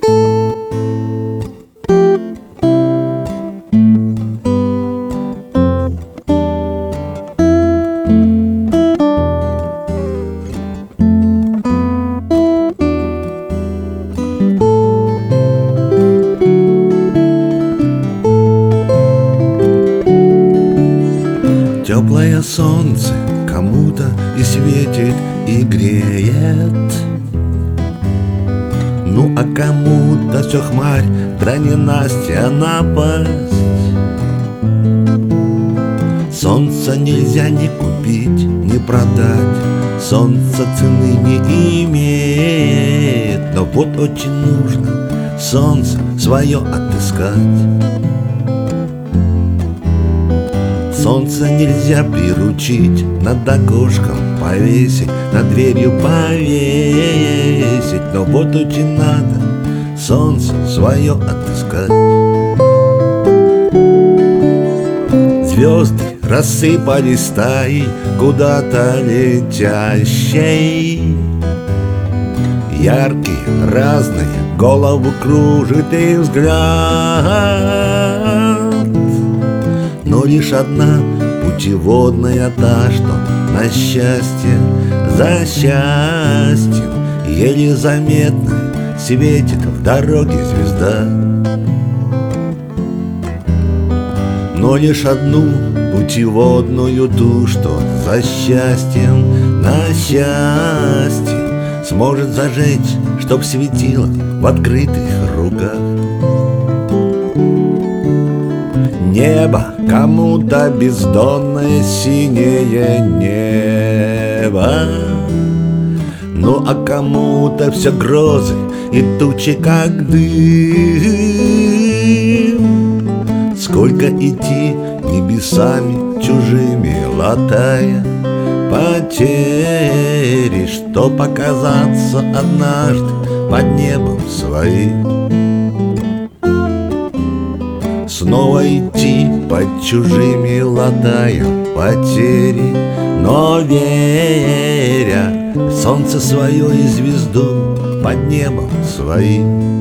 Теплое солнце кому-то и светит, и греет. Ну а кому-то все хмарь, да ненастья напасть. Солнце нельзя ни купить, ни продать, солнце цены не имеет. Но вот очень нужно солнце свое отыскать. Солнце нельзя приручить, над окошком повесить, над дверью повесить. Но вот очень надо солнце свое отыскать. Звезды рассыпались стаей, куда-то летящей. Яркие, разные, голову кружит и взгляд. Но лишь одна путеводная та, что на счастье, за счастьем, еле заметно светит в дороге звезда. Но лишь одну путеводную ту, что за счастьем, на счастье сможет зажечь, чтоб светило в открытых руках. Небо кому-то бездонное синее небо, ну а кому-то все грозы и тучи как дым. Сколько идти небесами чужими, латая потери, чтоб оказаться однажды под небом своим. Снова идти под чужими, латая потери, но веря в солнце свое и звезду под небом своим.